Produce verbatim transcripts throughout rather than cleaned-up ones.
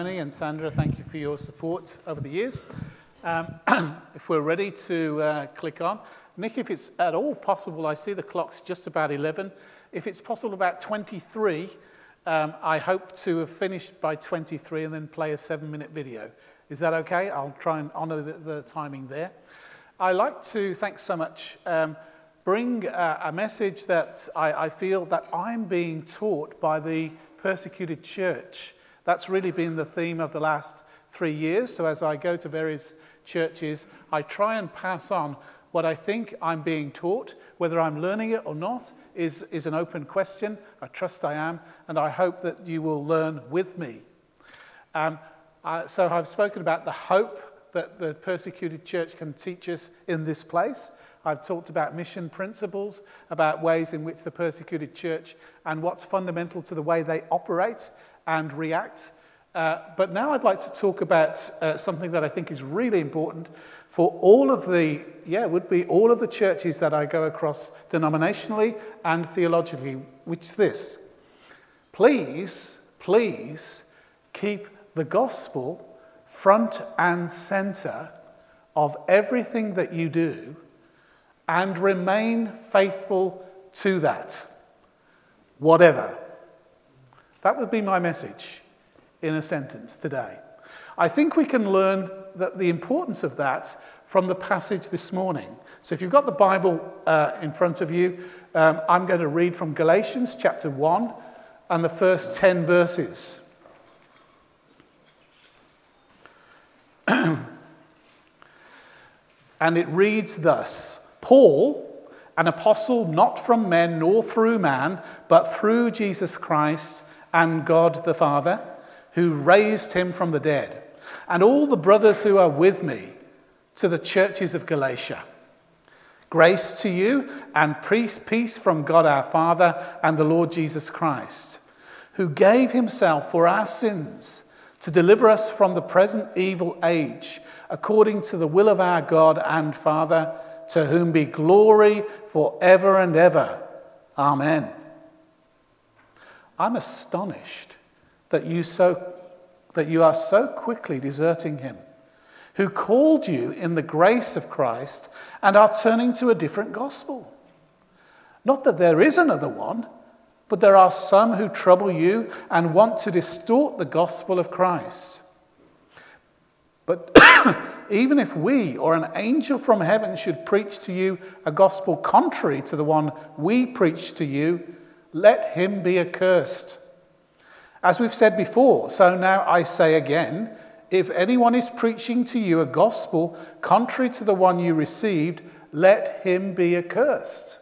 And Sandra, thank you for your support over the years. Um, if we're ready to uh, click on. Nick, if it's at all possible, I see the clock's just about eleven. If it's possible about twenty-three, um, I hope to have finished by twenty-three and then play a seven-minute video. Is that okay? I'll try and honour the, the timing there. I like to, thanks so much, um, bring uh, a message that I, I feel that I'm being taught by the persecuted church. That's really been the theme of the last three years. So as I go to various churches, I try and pass on what I think I'm being taught. Whether I'm learning it or not is, is an open question. I trust I am, and I hope that you will learn with me. Um, uh, so I've spoken about the hope that the persecuted church can teach us in this place. I've talked about mission principles, about ways in which the persecuted church and what's fundamental to the way they operate and react. Uh, but now I'd like to talk about uh, something that I think is really important for all of the, yeah, it would be all of the churches that I go across denominationally and theologically, which is this. Please, please keep the gospel front and center of everything that you do and remain faithful to that, whatever. That would be my message in a sentence today. I think we can learn that the importance of that from the passage this morning. So if you've got the Bible uh, in front of you, um, I'm going to read from Galatians chapter one and the first ten verses. And it reads thus: Paul, an apostle not from men nor through man, but through Jesus Christ and God the Father, who raised him from the dead, and all the brothers who are with me, to the churches of Galatia. Grace to you and peace from God our Father and the Lord Jesus Christ, who gave himself for our sins to deliver us from the present evil age, according to the will of our God and Father, to whom be glory forever and ever. Amen. I'm astonished that you so that you are so quickly deserting him, who called you in the grace of Christ and are turning to a different gospel. Not that there is another one, but there are some who trouble you and want to distort the gospel of Christ. But even if we or an angel from heaven should preach to you a gospel contrary to the one we preach to you, let him be accursed. As we've said before, so now I say again, if anyone is preaching to you a gospel contrary to the one you received, let him be accursed.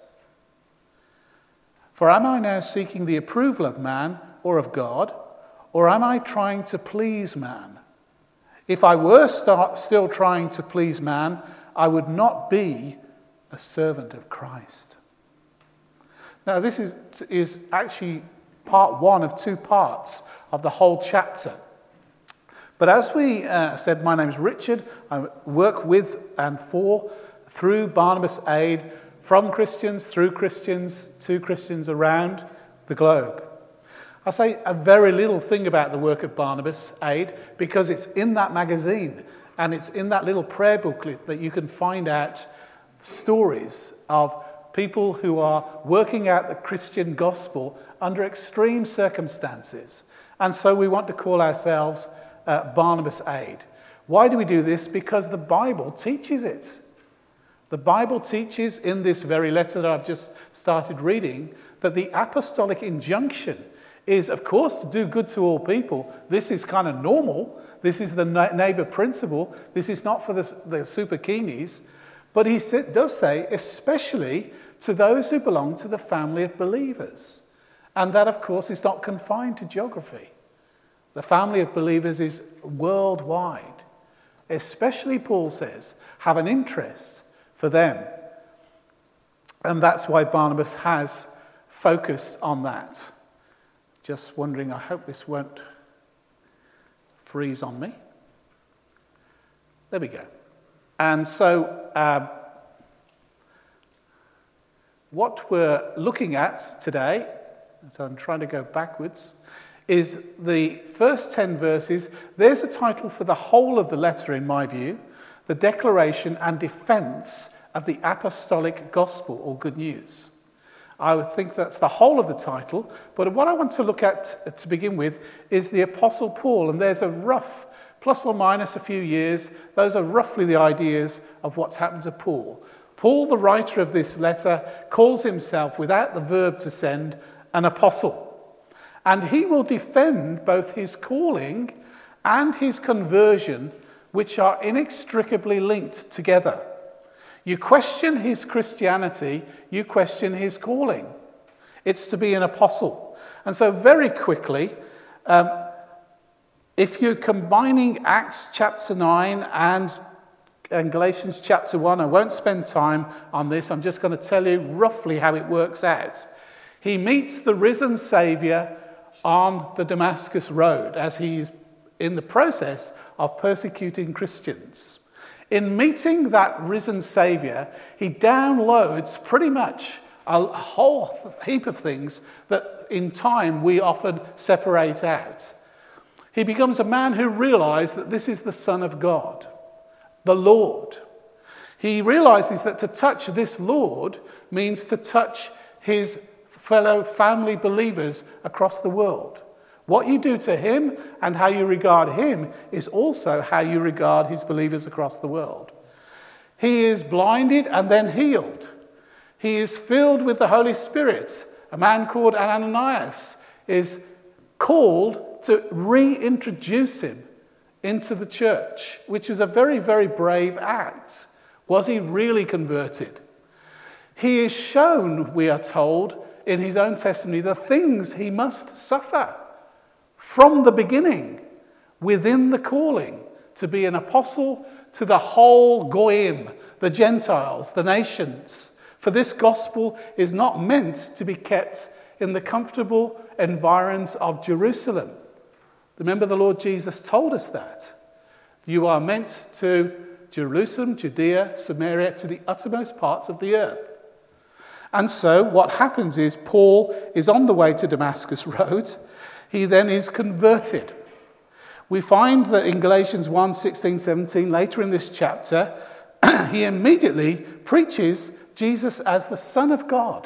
For am I now seeking the approval of man or of God, or am I trying to please man? If I were start, still trying to please man, I would not be a servant of Christ. Now, this is, is actually part one of two parts of the whole chapter. But as we uh, said, my name is Richard. I work with and for, through Barnabas Aid, from Christians, through Christians, to Christians around the globe. I say a very little thing about the work of Barnabas Aid because it's in that magazine and it's in that little prayer booklet that you can find out stories of people who are working out the Christian gospel under extreme circumstances. And so we want to call ourselves uh, Barnabas Aid. Why do we do this? Because the Bible teaches it. The Bible teaches in this very letter that I've just started reading that the apostolic injunction is, of course, to do good to all people. This is kind of normal. This is the neighbor principle. This is not for the, the super keenies. But he does say, especially to those who belong to the family of believers. And that, of course, is not confined to geography. The family of believers is worldwide. Especially, Paul says, have an interest for them. And that's why Barnabas has focused on that. Just wondering, I hope this won't freeze on me. There we go. And so, uh, what we're looking at today, so I'm trying to go backwards, is the first ten verses. There's a title for the whole of the letter, in my view, the declaration and defense of the apostolic gospel, or good news. I would think that's the whole of the title, but what I want to look at to begin with is the Apostle Paul, and there's a rough, plus or minus a few years, those are roughly the ideas of what's happened to Paul. Paul, the writer of this letter, calls himself, without the verb to send, an apostle. And he will defend both his calling and his conversion, which are inextricably linked together. You question his Christianity, you question his calling. It's to be an apostle. And so very quickly, um, if you're combining Acts chapter nine and, and Galatians chapter one, I won't spend time on this, I'm just going to tell you roughly how it works out. He meets the risen Saviour on the Damascus Road as he's in the process of persecuting Christians. In meeting that risen Saviour, he downloads pretty much a whole heap of things that in time we often separate out. He becomes a man who realizes that this is the Son of God, the Lord. He realizes that to touch this Lord means to touch his fellow family believers across the world. What you do to him and how you regard him is also how you regard his believers across the world. He is blinded and then healed. He is filled with the Holy Spirit. A man called Ananias is called to reintroduce him into the church, which is a very, very brave act. Was he really converted? He is shown, we are told, in his own testimony, the things he must suffer from the beginning, within the calling, to be an apostle to the whole Goyim, the Gentiles, the nations. For this gospel is not meant to be kept in the comfortable environs of Jerusalem. Remember, the Lord Jesus told us that. You are meant to Jerusalem, Judea, Samaria, to the uttermost parts of the earth. And so what happens is Paul is on the way to Damascus Road. He then is converted. We find that in Galatians one, sixteen, seventeen, later in this chapter, he immediately preaches Jesus as the Son of God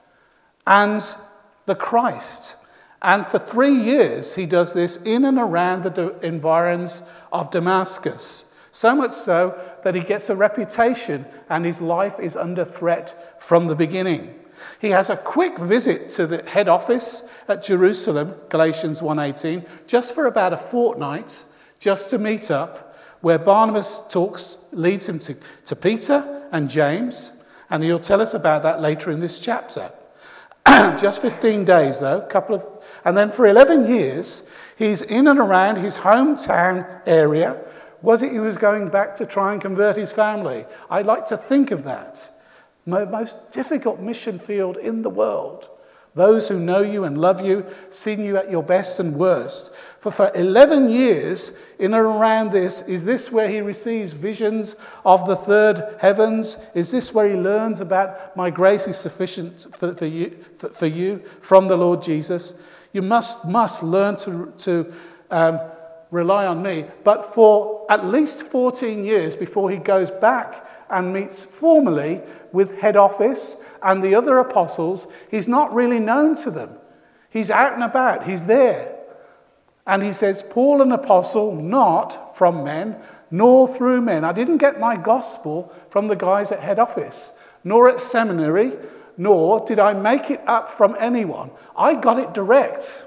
and the Christ. And for three years he does this in and around the environs of Damascus. So much so that he gets a reputation and his life is under threat from the beginning. He has a quick visit to the head office at Jerusalem, Galatians one eighteen, just for about a fortnight, just to meet up, where Barnabas talks, leads him to, to Peter and James, and he'll tell us about that later in this chapter. Just fifteen days, though, couple of, and then for eleven years, he's in and around his hometown area. Was it he was going back to try and convert his family? I like to think of that. Most difficult mission field in the world. Those who know you and love you, seen you at your best and worst. For for eleven years, in and around this, is this where he receives visions of the third heavens? Is this where he learns about my grace is sufficient for, for, you, for, for you from the Lord Jesus? You must, must learn to, to um, rely on me. But for at least fourteen years before he goes back and meets formally with head office and the other apostles, he's not really known to them. He's out and about, he's there. And he says, Paul, an apostle, not from men, nor through men. I didn't get my gospel from the guys at head office, nor at seminary, nor did I make it up from anyone. I got it direct.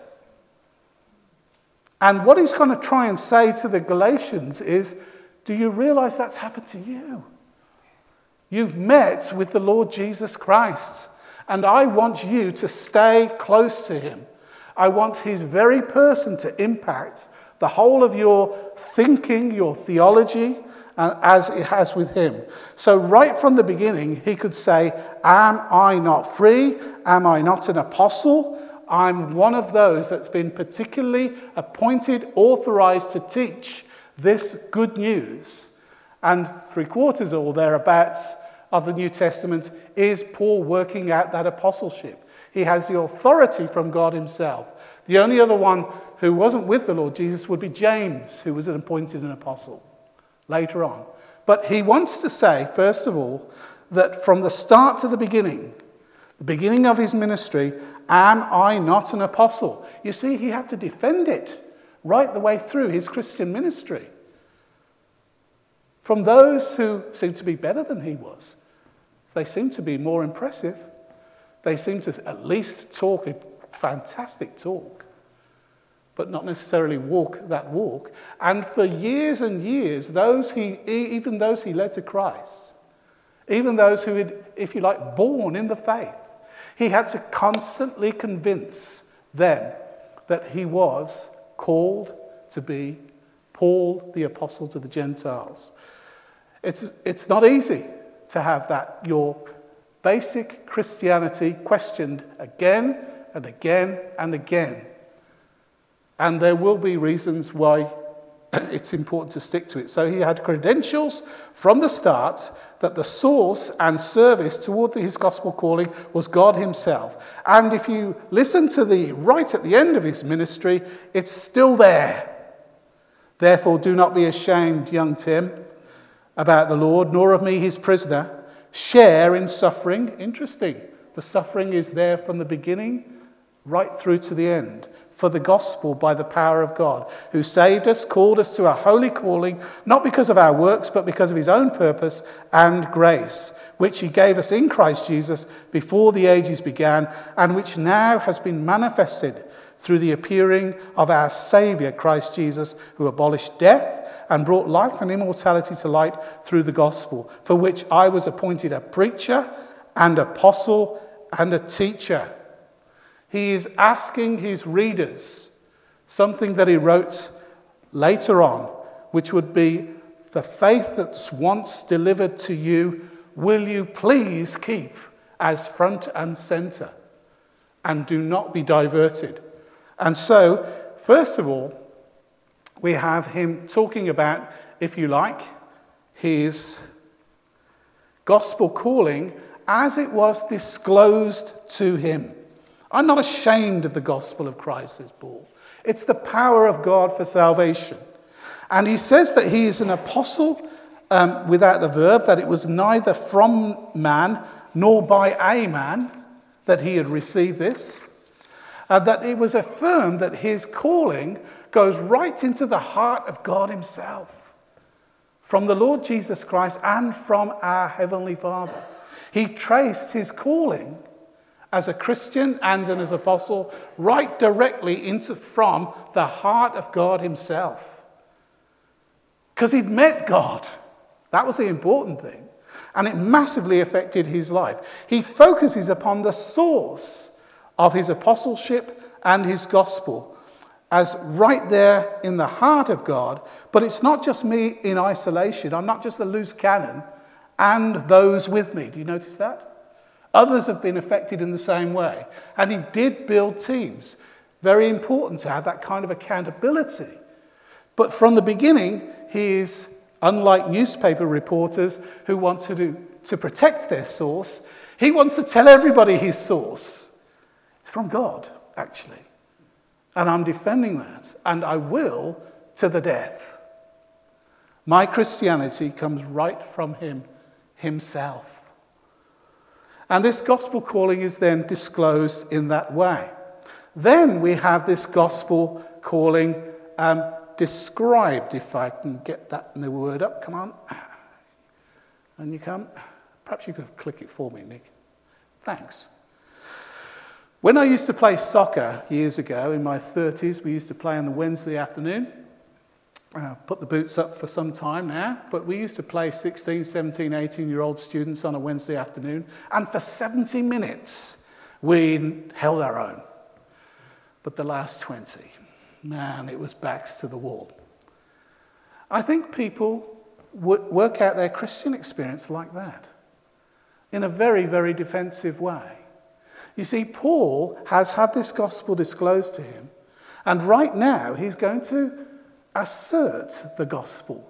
And what he's going to try and say to the Galatians is, do you realize that's happened to you? You've met with the Lord Jesus Christ, and I want you to stay close to him. I want his very person to impact the whole of your thinking, your theology, uh, as it has with him. So right from the beginning, he could say, am I not free? Am I not an apostle? I'm one of those that's been particularly appointed, authorized to teach this good news. And three quarters or thereabouts of the New Testament is Paul working out that apostleship. He has the authority from God himself. The only other one who wasn't with the Lord Jesus would be James, who was appointed an apostle later on. But he wants to say, first of all, that from the start to the beginning, the beginning of his ministry, am I not an apostle? You see, he had to defend it right the way through his Christian ministry from those who seemed to be better than he was. They seemed to be more impressive. They seemed to at least talk a fantastic talk, but not necessarily walk that walk. And for years and years, those he, even those he led to Christ, even those who had, if you like, born in the faith, he had to constantly convince them that he was called to be Paul, the apostle to the Gentiles. It's, it's not easy to have that, your basic Christianity questioned again and again and again. And there will be reasons why it's important to stick to it. So he had credentials from the start that the source and service toward his gospel calling was God himself. And if you listen to the right at the end of his ministry, it's still there. Therefore, do not be ashamed, young Tim, about the Lord, nor of me his prisoner. Share in suffering. Interesting. The suffering is there from the beginning right through to the end. For the gospel by the power of God, who saved us, called us to a holy calling, not because of our works, but because of his own purpose and grace, which he gave us in Christ Jesus before the ages began, and which now has been manifested through the appearing of our Saviour, Christ Jesus, who abolished death and brought life and immortality to light through the gospel, for which I was appointed a preacher and apostle and a teacher. He is asking his readers something that he wrote later on, which would be, the faith that's once delivered to you, will you please keep as front and center, and do not be diverted. And so, first of all, we have him talking about, if you like, his gospel calling as it was disclosed to him. I'm not ashamed of the gospel of Christ, says Paul. It's the power of God for salvation. And he says that he is an apostle um, without the verb, that it was neither from man nor by a man that he had received this. Uh, that it was affirmed that his calling goes right into the heart of God himself, from the Lord Jesus Christ and from our Heavenly Father. He traced his calling as a Christian and as an apostle right directly into from the heart of God himself. Because he'd met God. That was the important thing. And it massively affected his life. He focuses upon the source of his apostleship and his gospel as right there in the heart of God. But it's not just me in isolation. I'm not just a loose cannon and those with me. Do you notice that? Others have been affected in the same way. And he did build teams. Very important to have that kind of accountability. But from the beginning, he is, unlike newspaper reporters who want to, do, to protect their source, he wants to tell everybody his source. It's from God, actually. And I'm defending that. And I will to the death. My Christianity comes right from him himself. And this gospel calling is then disclosed in that way. Then we have this gospel calling um, described, if I can get that in the word up. Come on. And you come. Perhaps you could click it for me, Nick. Thanks. When I used to play soccer years ago, in my thirties, we used to play on the Wednesday afternoon. Uh, put the boots up for some time now, but we used to play sixteen, seventeen, eighteen-year-old students on a Wednesday afternoon, and for seventy minutes, we held our own. But the last twenty, man, it was backs to the wall. I think people w- work out their Christian experience like that, in a very, very defensive way. You see, Paul has had this gospel disclosed to him, and right now he's going to assert the gospel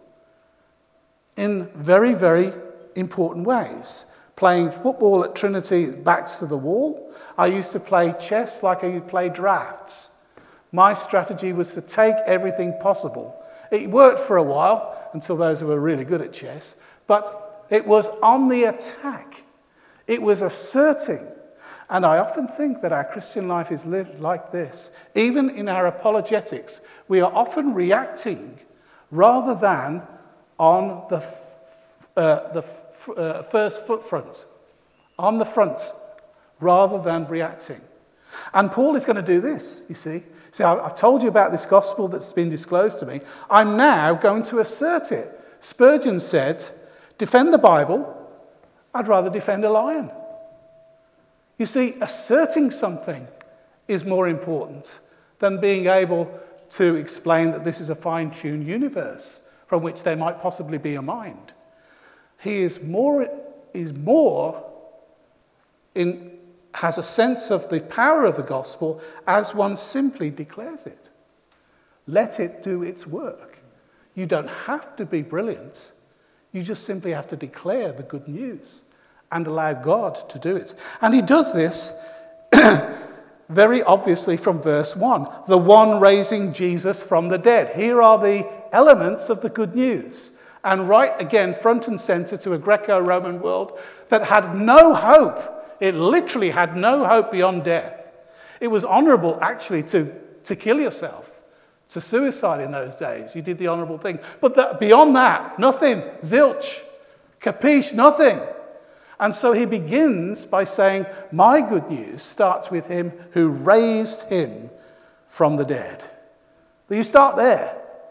in very, very important ways. Playing football at Trinity, backs to the wall. I used to play chess like I play drafts. My strategy was to take everything possible. It worked for a while, until those who were really good at chess, but it was on the attack. It was asserting. And I often think that our Christian life is lived like this. Even in our apologetics, we are often reacting rather than on the, uh, the uh, first foot front, on the front, rather than reacting. And Paul is going to do this, you see. See, I've told you about this gospel that's been disclosed to me. I'm now going to assert it. Spurgeon said, defend the Bible, I'd rather defend a lion. You see, asserting something is more important than being able to explain that this is a fine-tuned universe from which there might possibly be a mind. He is more, is more in, has a sense of the power of the gospel as one simply declares it. Let it do its work. You don't have to be brilliant. You just simply have to declare the good news and allow God to do it. And he does this very obviously from verse one. The one raising Jesus from the dead. Here are the elements of the good news. And right again, front and center to a Greco-Roman world that had no hope. It literally had no hope beyond death. It was honorable, actually, to, to kill yourself, to suicide in those days. You did the honorable thing. But that, beyond that, nothing. Zilch. Capiche, nothing. And so he begins by saying, my good news starts with him who raised him from the dead. You start there.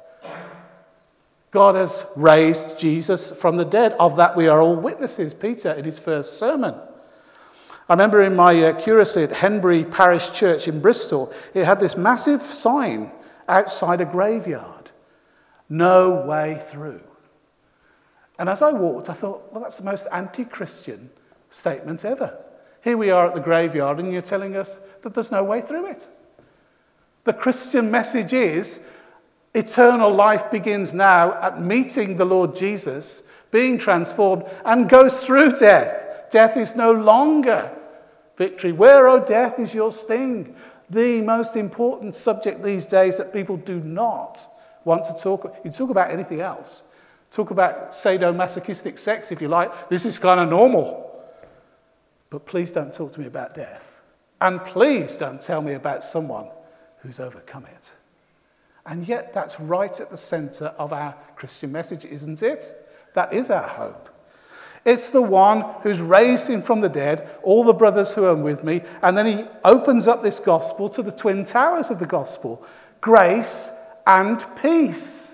God has raised Jesus from the dead. Of that we are all witnesses, Peter, in his first sermon. I remember in my uh, curacy at Henbury Parish Church in Bristol, it had this massive sign outside a graveyard. No way through. And as I walked, I thought, well, that's the most anti-Christian statement ever. Here we are at the graveyard, and you're telling us that there's no way through it. The Christian message is eternal life begins now at meeting the Lord Jesus, being transformed, and goes through death. Death is no longer victory. Where, O death, is your sting? The most important subject these days that people do not want to talk about. You talk about anything else. Talk about sadomasochistic sex if you like. This is kind of normal. But please don't talk to me about death. And please don't tell me about someone who's overcome it. And yet that's right at the center of our Christian message, isn't it? That is our hope. It's the one who's raised him from the dead, all the brothers who are with me, and then he opens up this gospel to the twin towers of the gospel. Grace and peace.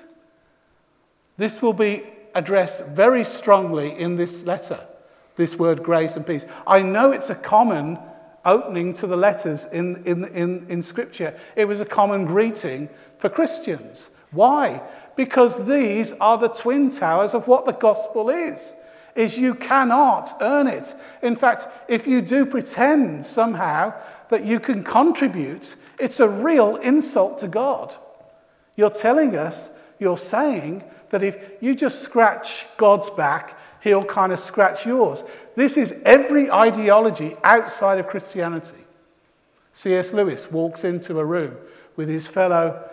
This will be addressed very strongly in this letter, this word grace and peace. I know it's a common opening to the letters in, in, in, in Scripture. It was a common greeting for Christians. Why? Because these are the twin towers of what the gospel is, is you cannot earn it. In fact, if you do pretend somehow that you can contribute, it's a real insult to God. You're telling us, you're saying that if you just scratch God's back, he'll kind of scratch yours. This is every ideology outside of Christianity. C S Lewis walks into a room with his fellow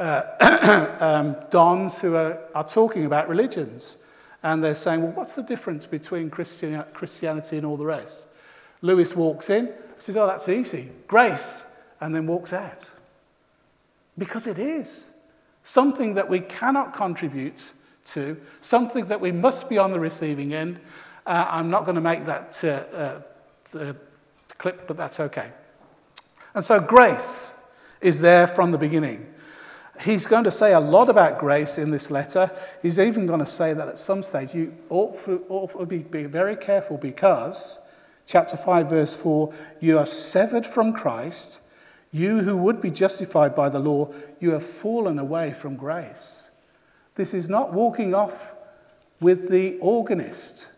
uh, um, dons who are, are talking about religions. And they're saying, well, what's the difference between Christian, Christianity and all the rest? Lewis walks in, says, oh, that's easy. Grace. And then walks out. Because it is. Something that we cannot contribute to, something that we must be on the receiving end. Uh, I'm not going to make that uh, uh, the clip, but that's okay. And so grace is there from the beginning. He's going to say a lot about grace in this letter. He's even going to say that at some stage you ought to, ought to be, be very careful because, chapter five, verse four, you are severed from Christ. You who would be justified by the law, you have fallen away from grace. This is not walking off with the organist.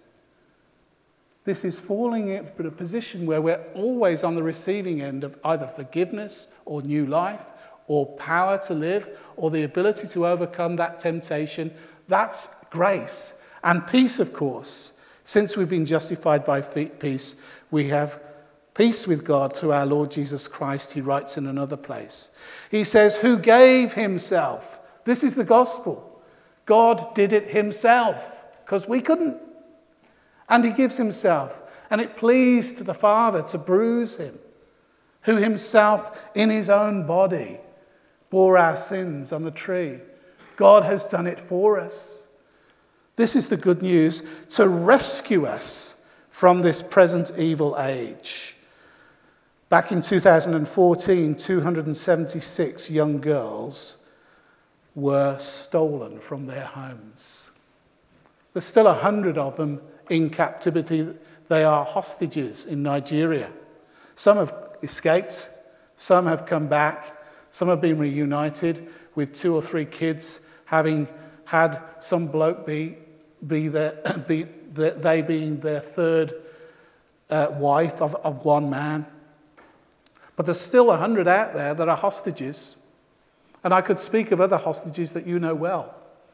This is falling into a position where we're always on the receiving end of either forgiveness or new life or power to live or the ability to overcome that temptation. That's grace. And peace, of course. Since we've been justified by peace, we have Peace with God through our Lord Jesus Christ, he writes in another place. He says, who gave himself. This is the gospel. God did it himself because we couldn't. And he gives himself. And it pleased the Father to bruise him, who himself in his own body bore our sins on the tree. God has done it for us. This is the good news to rescue us from this present evil age. Back in two thousand fourteen, two hundred seventy-six young girls were stolen from their homes. There's still a hundred of them in captivity. They are hostages in Nigeria. Some have escaped, some have come back, some have been reunited with two or three kids, having had some bloke be, be, their, be the, they being their third uh, wife of, of one man. But there's still a hundred out there that are hostages. And I could speak of other hostages that you know well.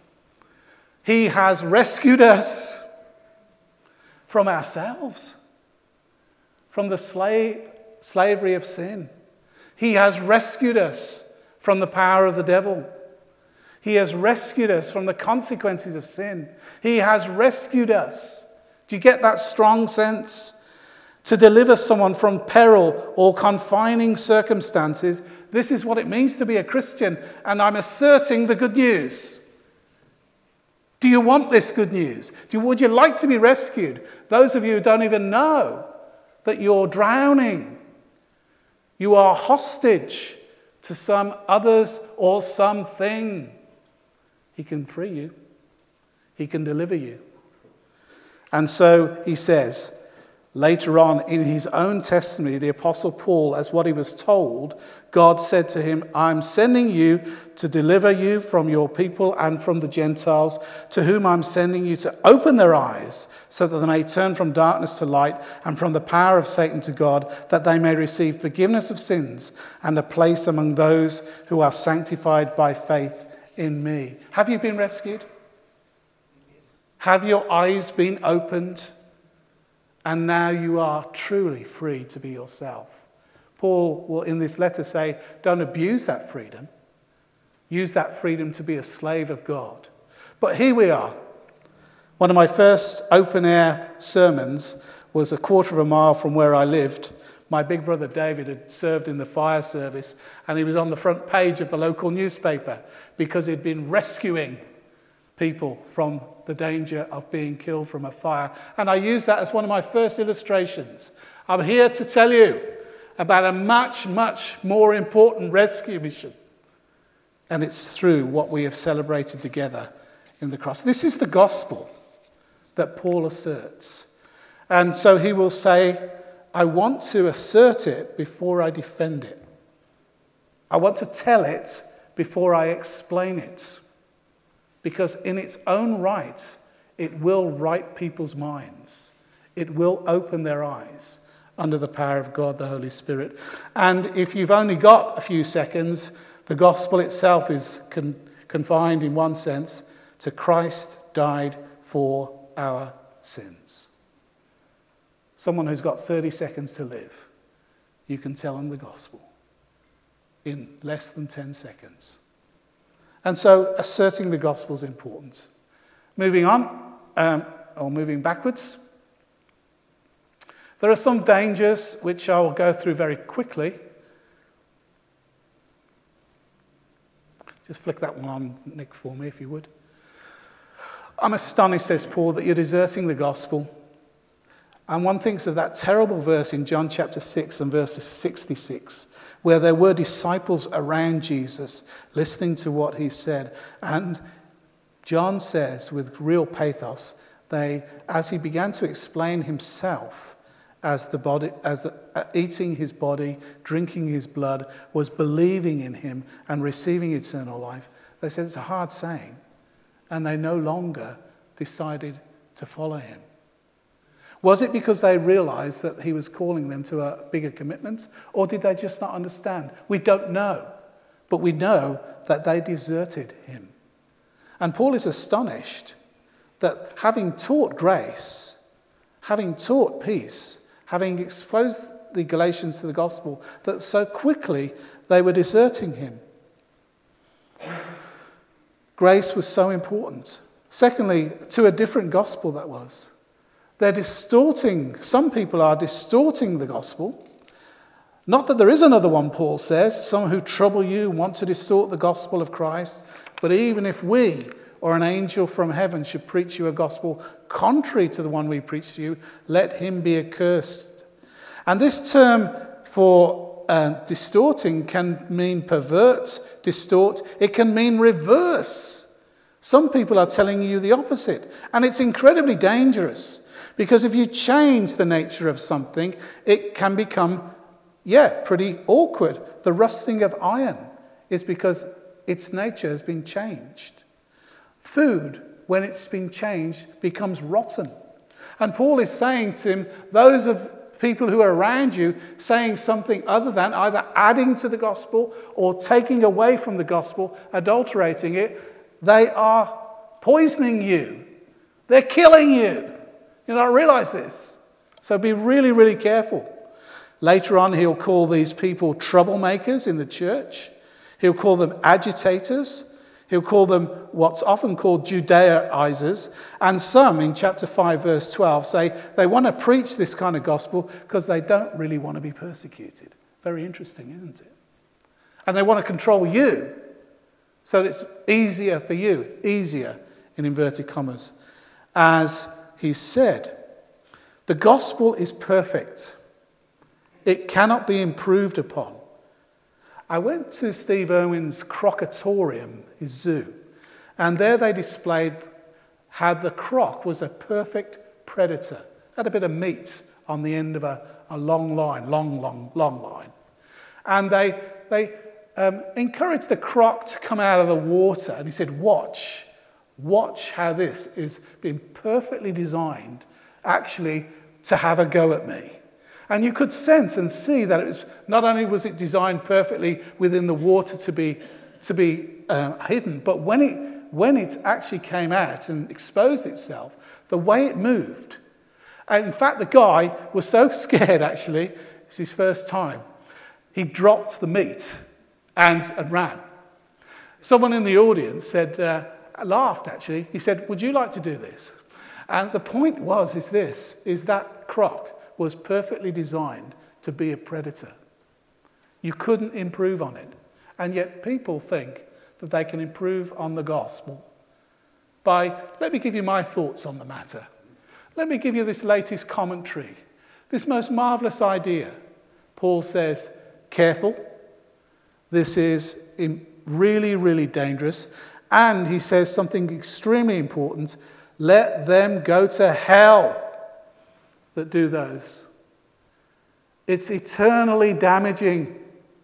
He has rescued us from ourselves, from the slave, slavery of sin. He has rescued us from the power of the devil. He has rescued us from the consequences of sin. He has rescued us. Do you get that strong sense? To deliver someone from peril or confining circumstances. This is what it means to be a Christian, and I'm asserting the good news. Do you want this good news? Do you, would you like to be rescued? Those of you who don't even know that you're drowning, you are hostage to some others or something. He can free you. He can deliver you. And so he says, later on in his own testimony, the Apostle Paul, as what he was told, God said to him, I'm sending you to deliver you from your people and from the Gentiles, to whom I'm sending you to open their eyes so that they may turn from darkness to light and from the power of Satan to God, that they may receive forgiveness of sins and a place among those who are sanctified by faith in me. Have you been rescued? Have your eyes been opened? And now you are truly free to be yourself. Paul will in this letter say, don't abuse that freedom. Use that freedom to be a slave of God. But here we are. One of my first open-air sermons was a quarter of a mile from where I lived. My big brother David had served in the fire service, and he was on the front page of the local newspaper because he'd been rescuing people from the danger of being killed from a fire. And I use that as one of my first illustrations. I'm here to tell you about a much, much more important rescue mission. And it's through what we have celebrated together in the cross. This is the gospel that Paul asserts. And so he will say, I want to assert it before I defend it. I want to tell it before I explain it. Because in its own right, it will right people's minds. It will open their eyes under the power of God, the Holy Spirit. And if you've only got a few seconds, the gospel itself is con- confined in one sense to Christ died for our sins. Someone who's got thirty seconds to live, you can tell them the gospel in less than ten seconds. And so asserting the gospel is important. Moving on, um, or moving backwards, there are some dangers which I will go through very quickly. Just flick that one on, Nick, for me, if you would. I'm astonished, says Paul, that you're deserting the gospel. And one thinks of that terrible verse in John chapter six and verse sixty-six, where there were disciples around Jesus listening to what he said. And John says with real pathos, they, as he began to explain himself as the body, as the, uh, eating his body, drinking his blood, was believing in him and receiving eternal life, they said it's a hard saying. And they no longer decided to follow him. Was it because they realized that he was calling them to a bigger commitment, or did they just not understand? We don't know, but we know that they deserted him. And Paul is astonished that having taught grace, having taught peace, having exposed the Galatians to the gospel that so quickly they were deserting him. Grace was so important. Secondly, to a different gospel that was. They're distorting, some people are distorting the gospel. Not that there is another one, Paul says, some who trouble you want to distort the gospel of Christ. But even if we or an angel from heaven should preach you a gospel contrary to the one we preach to you, let him be accursed. And this term for uh, distorting can mean pervert, distort. It can mean reverse. Some people are telling you the opposite. And it's incredibly dangerous. Because if you change the nature of something, it can become, yeah, pretty awkward. The rusting of iron is because its nature has been changed. Food, when it's been changed, becomes rotten. And Paul is saying to him, those of people who are around you saying something other than either adding to the gospel or taking away from the gospel, adulterating it, they are poisoning you. They're killing you. You don't realize this. So be really, really careful. Later on, he'll call these people troublemakers in the church. He'll call them agitators. He'll call them what's often called Judaizers. And some, in chapter five, verse twelve, say they want to preach this kind of gospel because they don't really want to be persecuted. Very interesting, isn't it? And they want to control you so that it's easier for you, easier in inverted commas. As he said, the gospel is perfect. It cannot be improved upon. I went to Steve Irwin's Crocatorium, his zoo, and there they displayed how the croc was a perfect predator. Had a bit of meat on the end of a, a long line, long, long, long line. And they, they um, encouraged the croc to come out of the water, and he said, watch, watch how this is being perfectly designed actually to have a go at me. And you could sense and see that it was not only was it designed perfectly within the water to be to be uh, hidden, but when it when it actually came out and exposed itself, the way it moved. And in fact, the guy was so scared. Actually, it's his first time. He dropped the meat and, and ran. Someone in the audience said, uh, laughed. Actually, he said, "Would you like to do this?" And the point was, is this: is that croc was perfectly designed to be a predator. You couldn't improve on it. And yet people think that they can improve on the gospel by, let me give you my thoughts on the matter. Let me give you this latest commentary, this most marvelous idea. Paul says, careful, this is really, really dangerous. And he says something extremely important, let them go to hell that do those. It's eternally damaging.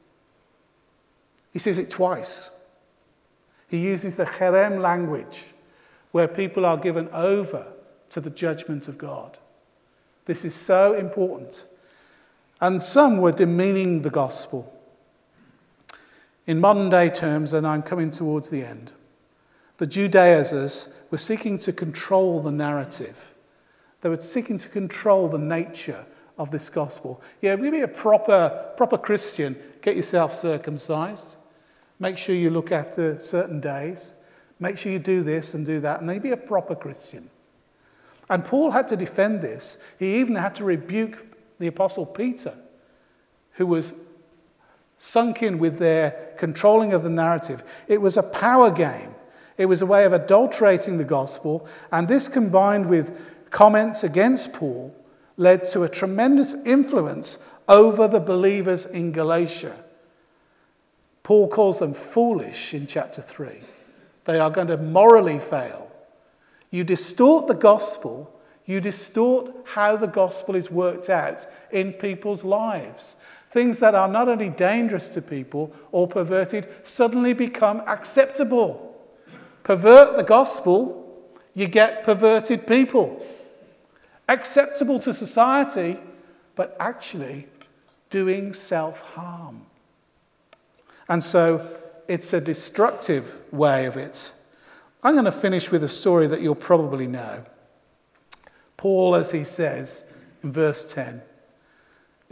He says it twice. He uses the cherem language, where people are given over to the judgment of God. This is so important. And some were demeaning the gospel. In modern day terms, and I'm coming towards the end, the Judaizers were seeking to control the narrative. They were seeking to control the nature of this gospel. Yeah, be a proper, proper Christian. Get yourself circumcised. Make sure you look after certain days. Make sure you do this and do that. And then be a proper Christian. And Paul had to defend this. He even had to rebuke the Apostle Peter, who was sunk in with their controlling of the narrative. It was a power game. It was a way of adulterating the gospel. And this, combined with comments against Paul, led to a tremendous influence over the believers in Galatia. Paul calls them foolish in chapter three. They are going to morally fail. You distort the gospel, you distort how the gospel is worked out in people's lives. Things that are not only dangerous to people or perverted suddenly become acceptable. Pervert the gospel, you get perverted people. Acceptable to society, but actually doing self-harm. And so it's a destructive way of it. I'm going to finish with a story that you'll probably know. Paul, as he says in verse ten,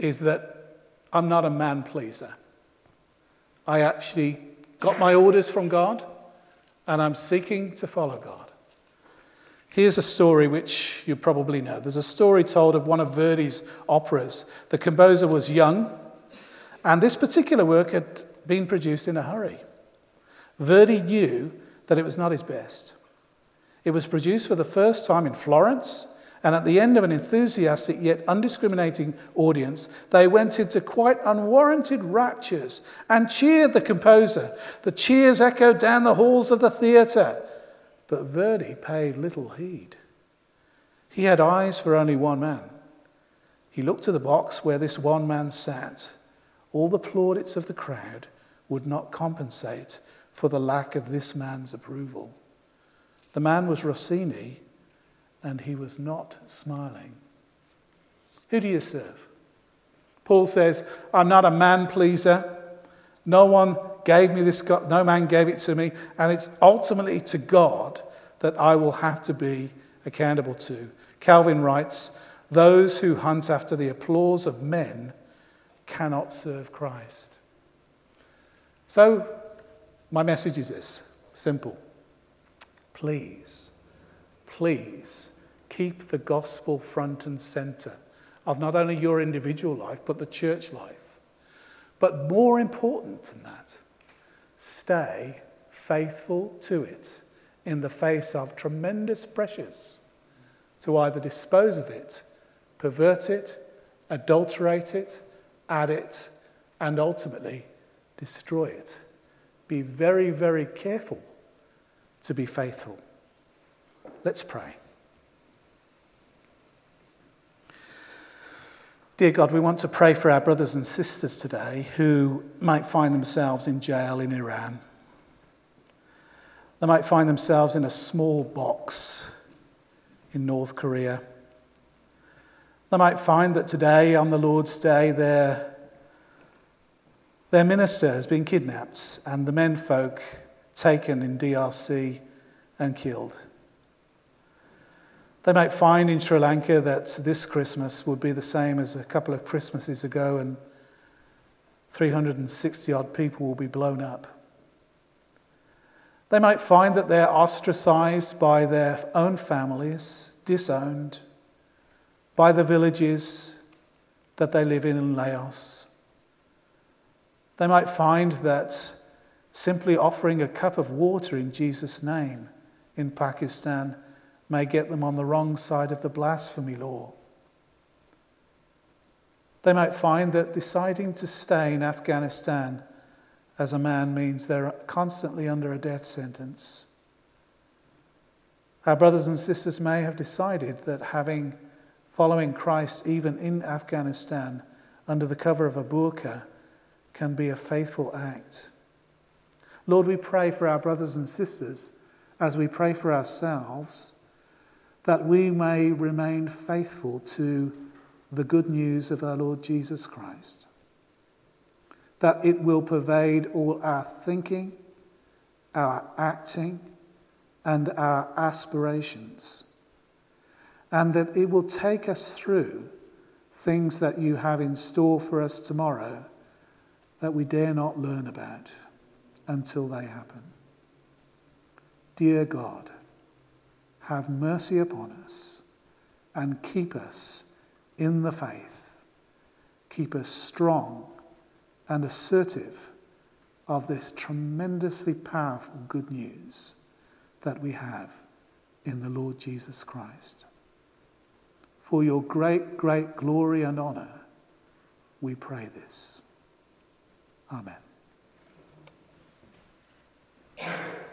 is that I'm not a man pleaser. I actually got my orders from God, and I'm seeking to follow God. Here's a story which you probably know. There's a story told of one of Verdi's operas. The composer was young, and this particular work had been produced in a hurry. Verdi knew that it was not his best. It was produced for the first time in Florence, and at the end of an enthusiastic yet undiscriminating audience, they went into quite unwarranted raptures and cheered the composer. The cheers echoed down the halls of the theatre. But Verdi paid little heed. He had eyes for only one man. He looked to the box where this one man sat. All the plaudits of the crowd would not compensate for the lack of this man's approval. The man was Rossini, and he was not smiling. Who do you serve? Paul says, I'm not a man pleaser. No one gave me this, God, no man gave it to me, and it's ultimately to God that I will have to be accountable to. Calvin writes, those who hunt after the applause of men cannot serve Christ. So, my message is this, simple. Please, please keep the gospel front and center of not only your individual life, but the church life. But more important than that, stay faithful to it in the face of tremendous pressures to either dispose of it, pervert it, adulterate it, add it, and ultimately destroy it. Be very, very careful to be faithful. Let's pray. Dear God, we want to pray for our brothers and sisters today who might find themselves in jail in Iran. They might find themselves in a small box in North Korea. They might find that today, on the Lord's Day, their, their minister has been kidnapped and the menfolk taken in D R C and killed. They might find in Sri Lanka that this Christmas would be the same as a couple of Christmases ago, and three hundred sixty odd people will be blown up. They might find that they're ostracized by their own families, disowned, by the villages that they live in in Laos. They might find that simply offering a cup of water in Jesus' name in Pakistan may get them on the wrong side of the blasphemy law. They might find that deciding to stay in Afghanistan as a man means they're constantly under a death sentence. Our brothers and sisters may have decided that having, following Christ even in Afghanistan under the cover of a burqa can be a faithful act. Lord, we pray for our brothers and sisters as we pray for ourselves, that we may remain faithful to the good news of our Lord Jesus Christ, that it will pervade all our thinking, our acting, and our aspirations, and that it will take us through things that you have in store for us tomorrow that we dare not learn about until they happen. Dear God, have mercy upon us and keep us in the faith. Keep us strong and assertive of this tremendously powerful good news that we have in the Lord Jesus Christ. For your great, great glory and honor, we pray this. Amen.